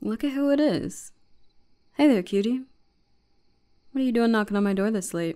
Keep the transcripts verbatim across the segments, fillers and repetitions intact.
Look at who it is. Hey there, cutie. What are you doing knocking on my door this late?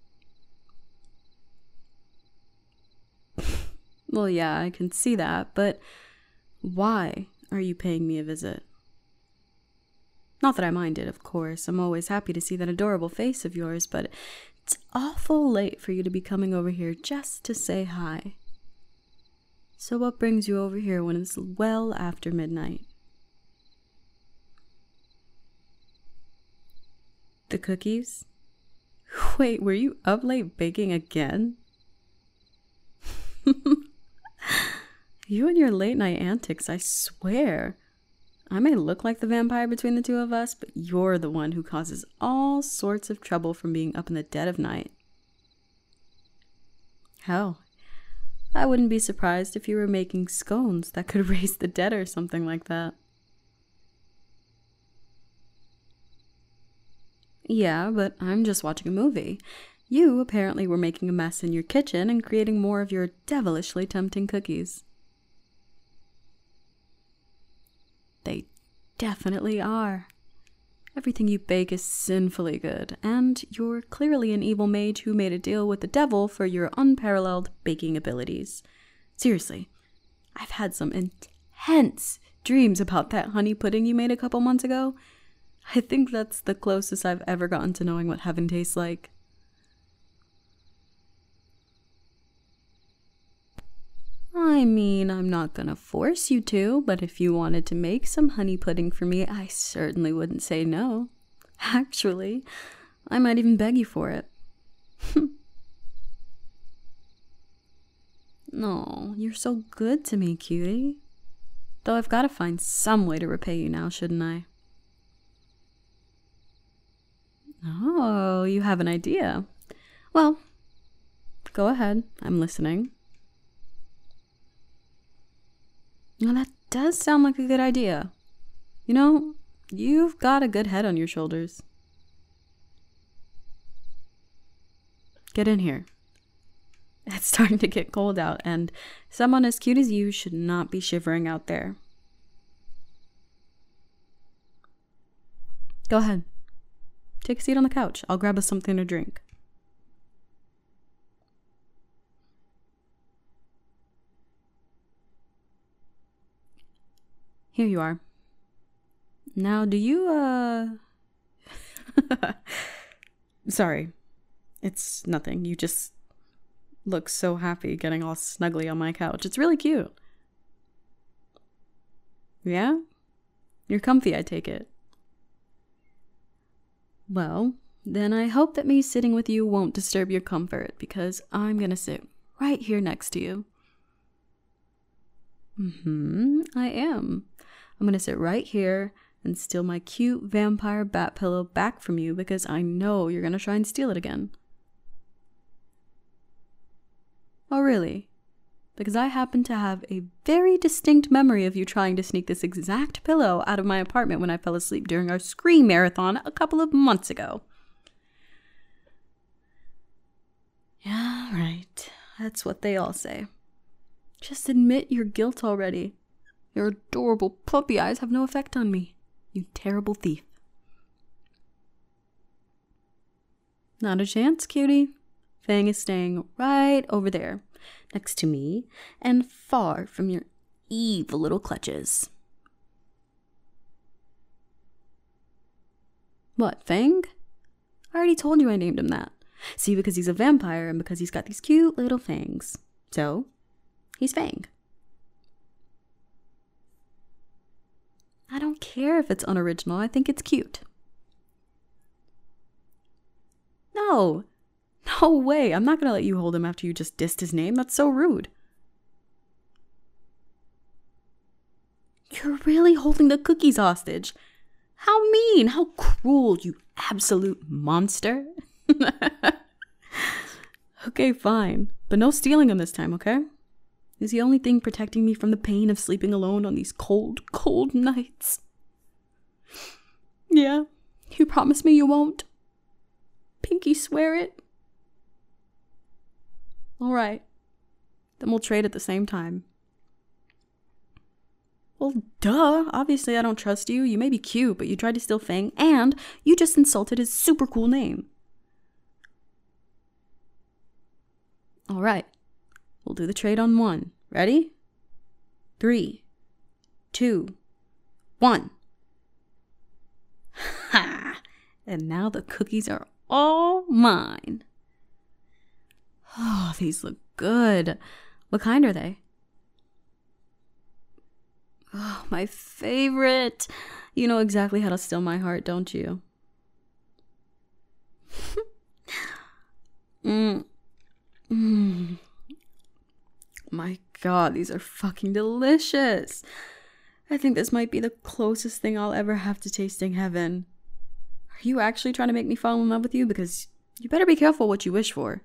Well, yeah, I can see that, but why are you paying me a visit? Not that I mind it, of course. I'm always happy to see that adorable face of yours, but it's awful late for you to be coming over here just to say hi. So what brings you over here when it's well after midnight? The cookies? Wait, were you up late baking again? You and your late night antics, I swear. I may look like the vampire between the two of us, but you're the one who causes all sorts of trouble from being up in the dead of night. Hell, I wouldn't be surprised if you were making scones that could raise the dead or something like that. Yeah, but I'm just watching a movie. You apparently were making a mess in your kitchen and creating more of your devilishly tempting cookies. They definitely are. Everything you bake is sinfully good, and you're clearly an evil mage who made a deal with the devil for your unparalleled baking abilities. Seriously, I've had some intense dreams about that honey pudding you made a couple months ago. I think that's the closest I've ever gotten to knowing what heaven tastes like. I mean, I'm not gonna force you to, but if you wanted to make some honey pudding for me, I certainly wouldn't say no. Actually, I might even beg you for it. No, you're so good to me, cutie. Though I've gotta find some way to repay you now, shouldn't I? Oh, you have an idea. Well, go ahead. I'm listening. Well, that does sound like a good idea. You know, you've got a good head on your shoulders. Get in here. It's starting to get cold out, and someone as cute as you should not be shivering out there. Go ahead. Take a seat on the couch. I'll grab us something to drink. Here you are. Now, do you, uh... Sorry. It's nothing. You just look so happy getting all snuggly on my couch. It's really cute. Yeah? You're comfy, I take it. Well, then I hope that me sitting with you won't disturb your comfort, because I'm gonna sit right here next to you. Mm-hmm, I am. I'm gonna sit right here and steal my cute vampire bat pillow back from you because I know you're gonna try and steal it again. Oh, really? Because I happen to have a very distinct memory of you trying to sneak this exact pillow out of my apartment when I fell asleep during our Scream marathon a couple of months ago. Yeah, right. That's what they all say. Just admit your guilt already. Your adorable puppy eyes have no effect on me, you terrible thief. Not a chance, cutie. Fang is staying right over there, next to me, and far from your evil little clutches. What, Fang? I already told you I named him that. See, because he's a vampire and because he's got these cute little fangs. So, he's Fang. I don't care if it's unoriginal. I think it's cute. No. No way. I'm not going to let you hold him after you just dissed his name. That's so rude. You're really holding the cookies hostage. How mean. How cruel, you absolute monster. Okay, fine. But no stealing him this time, okay? He's the only thing protecting me from the pain of sleeping alone on these cold, cold nights. Yeah, you promise me you won't? Pinky swear it? Alright, then we'll trade at the same time. Well, duh. Obviously, I don't trust you. You may be cute, but you tried to steal Fang, and you just insulted his super cool name. All right. We'll do the trade on one. Ready? Three, two, one. Ha! And now the cookies are all mine. Oh, these look good. What kind are they? Oh, my favorite. You know exactly how to steal my heart, don't you? mm. Mm. My God, these are fucking delicious. I think this might be the closest thing I'll ever have to tasting heaven. Are you actually trying to make me fall in love with you? Because you better be careful what you wish for.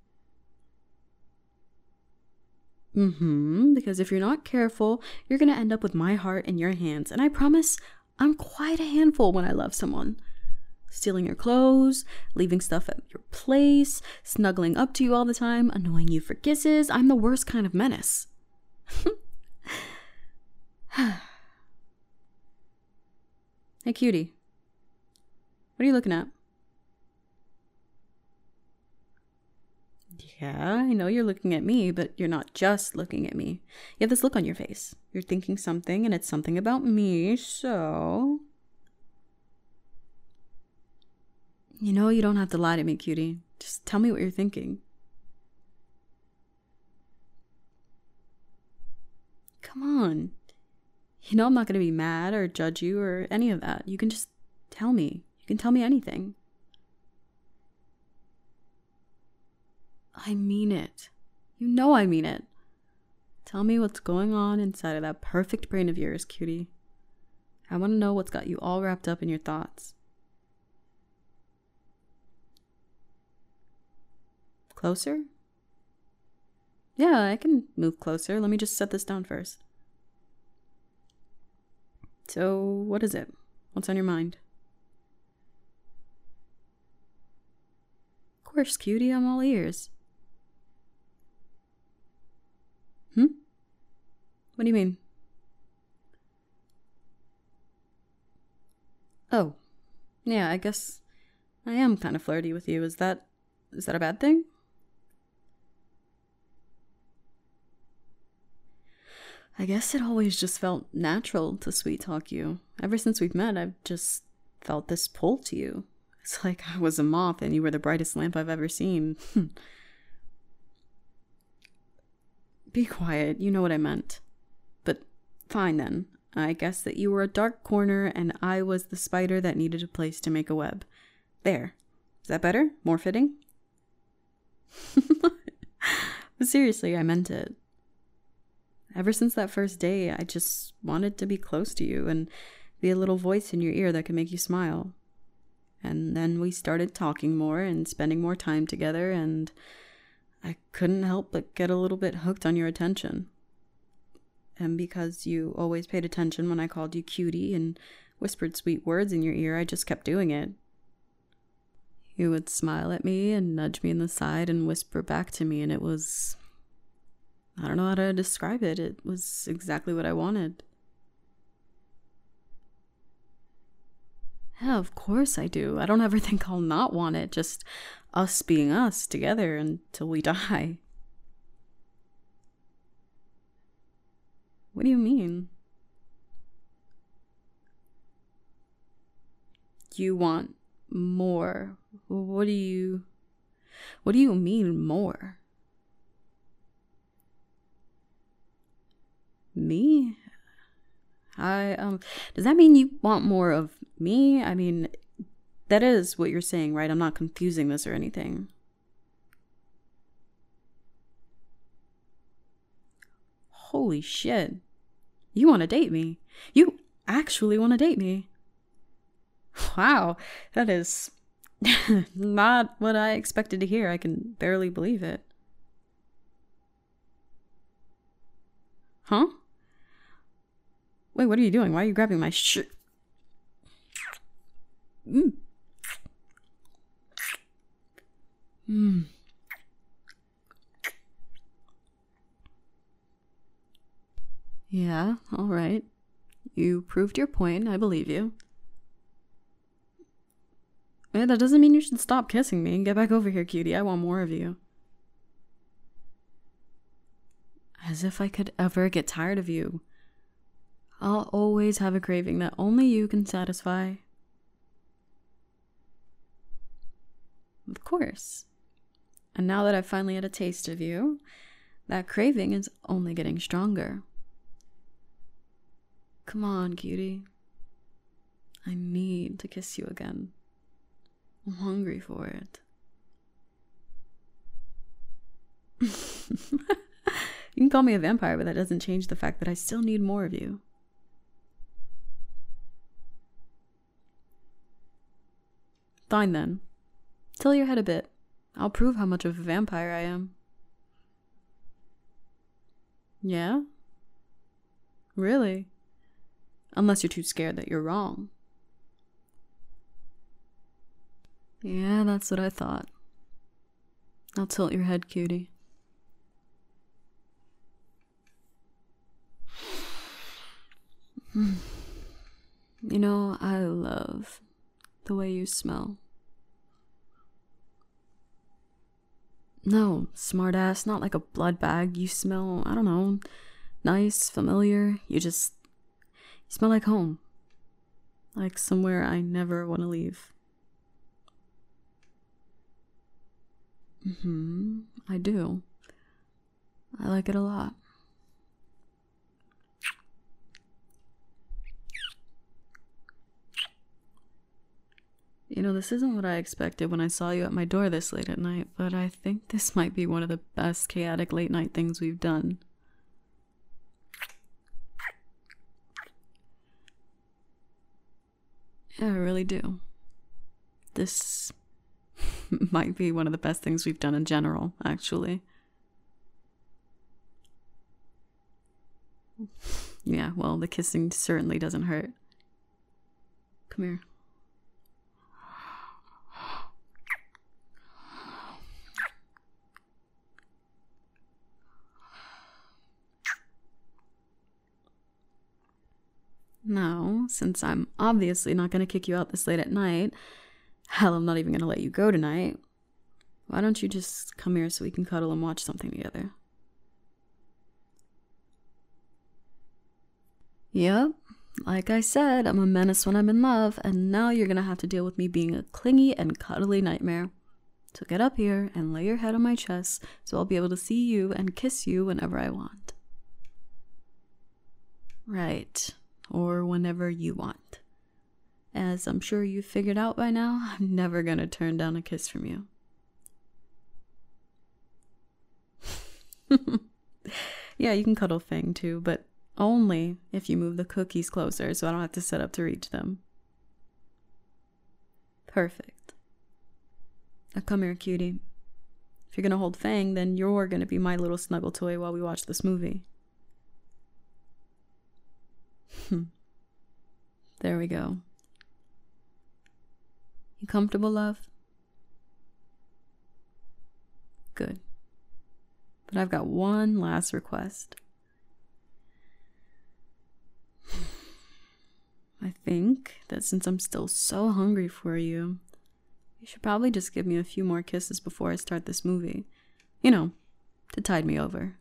Mm-hmm, because if you're not careful, you're gonna end up with my heart in your hands. And I promise, I'm quite a handful when I love someone. Stealing your clothes, leaving stuff at your place, snuggling up to you all the time, annoying you for kisses. I'm the worst kind of menace. Hey, cutie. What are you looking at? Yeah, I know you're looking at me, but you're not just looking at me. You have this look on your face. You're thinking something, and it's something about me, so... You know, you don't have to lie to me, cutie. Just tell me what you're thinking. Come on. You know I'm not going to be mad or judge you or any of that. You can just tell me. You can tell me anything. I mean it. You know I mean it. Tell me what's going on inside of that perfect brain of yours, cutie. I want to know what's got you all wrapped up in your thoughts. Closer? Yeah, I can move closer. Let me just set this down first. So, what is it? What's on your mind? Of course, cutie, I'm all ears. Hmm? What do you mean? Oh, yeah, I guess I am kind of flirty with you. Is that, is that a bad thing? I guess it always just felt natural to sweet talk you. Ever since we've met, I've just felt this pull to you. It's like I was a moth and you were the brightest lamp I've ever seen. Be quiet, you know what I meant. But fine then. I guess that you were a dark corner and I was the spider that needed a place to make a web. There. Is that better? More fitting? But seriously, I meant it. Ever since that first day, I just wanted to be close to you and be a little voice in your ear that could make you smile. And then we started talking more and spending more time together, and I couldn't help but get a little bit hooked on your attention. And because you always paid attention when I called you cutie and whispered sweet words in your ear, I just kept doing it. You would smile at me and nudge me in the side and whisper back to me, and it was... I don't know how to describe it. It was exactly what I wanted. Yeah, of course I do. I don't ever think I'll not want it. Just us being us together until we die. What do you mean? You want more. What do you... What do you mean more? Me? I, um, does that mean you want more of me? I mean, that is what you're saying, right? I'm not confusing this or anything. Holy shit. You want to date me? You actually want to date me? Wow, that is not what I expected to hear. I can barely believe it. Huh? Wait, what are you doing? Why are you grabbing my shirt? Mm. Mm. Yeah, all right. You proved your point. I believe you. Yeah, that doesn't mean you should stop kissing me. Get back over here, cutie. I want more of you. As if I could ever get tired of you. I'll always have a craving that only you can satisfy. Of course. And now that I've finally had a taste of you, that craving is only getting stronger. Come on, cutie. I need to kiss you again. I'm hungry for it. You can call me a vampire, but that doesn't change the fact that I still need more of you. Fine then. Tilt your head a bit. I'll prove how much of a vampire I am. Yeah? Really? Unless you're too scared that you're wrong. Yeah, that's what I thought. Now tilt your head, cutie. You know, I love the way you smell. No, smartass, not like a blood bag. You smell, I don't know, nice, familiar. You just, you smell like home. Like somewhere I never want to leave. Mm-hmm, I do. I like it a lot. You know, this isn't what I expected when I saw you at my door this late at night, but I think this might be one of the best chaotic late night things we've done. Yeah, I really do. This might be one of the best things we've done in general, actually. Yeah, well, the kissing certainly doesn't hurt. Come here. Now, since I'm obviously not going to kick you out this late at night, hell, I'm not even going to let you go tonight, why don't you just come here so we can cuddle and watch something together? Yep, like I said, I'm a menace when I'm in love, and now you're going to have to deal with me being a clingy and cuddly nightmare. So get up here and lay your head on my chest so I'll be able to see you and kiss you whenever I want. Right. Or whenever you want. As I'm sure you've figured out by now, I'm never gonna turn down a kiss from you. Yeah, you can cuddle Fang too, but only if you move the cookies closer so I don't have to set up to reach them. Perfect. Now come here, cutie. If you're gonna hold Fang, then you're gonna be my little snuggle toy while we watch this movie. There we go. You comfortable, love? Good. But I've got one last request. I think that since I'm still so hungry for you, you should probably just give me a few more kisses before I start this movie. You know, to tide me over.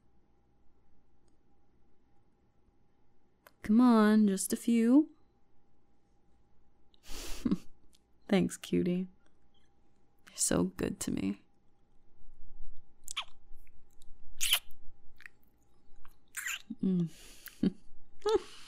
Come on, just a few. Thanks, cutie. You're so good to me. Mm.